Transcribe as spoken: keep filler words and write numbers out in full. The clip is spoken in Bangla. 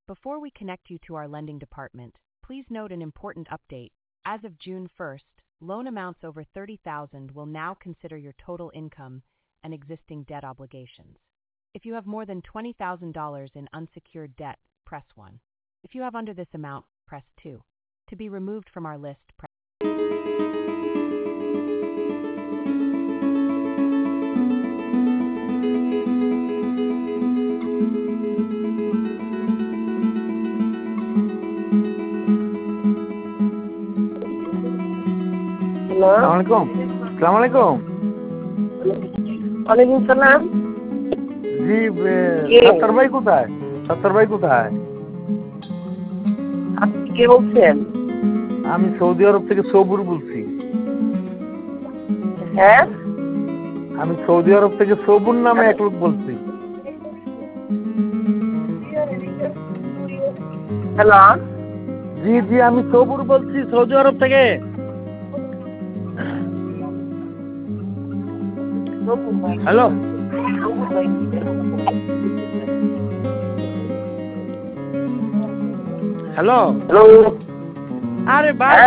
Before we connect you to our lending department, please note an important update. As of June first, loan amounts over thirty thousand dollars will now consider your total income and existing debt obligations. If you have more than twenty thousand dollars in unsecured debt, press one. If you have under this amount, press two. To be removed from our list, press Assalamualaikum. Assalamualaikum. Waalaikumsalam. জি সত্তর ভাই কোথায়? সত্তর ভাই কোথায়? আপনি কে বলছেন? আমি সৌদি আরব থেকে সবুর বলছি। হ্যাঁ, আমি সৌদি আরব থেকে সবুর নামে এক লোক বলছি। হ্যালো। জি জি আমি সবুর বলছি সৌদি আরব থেকে। Hello hello hello. আরে ভাই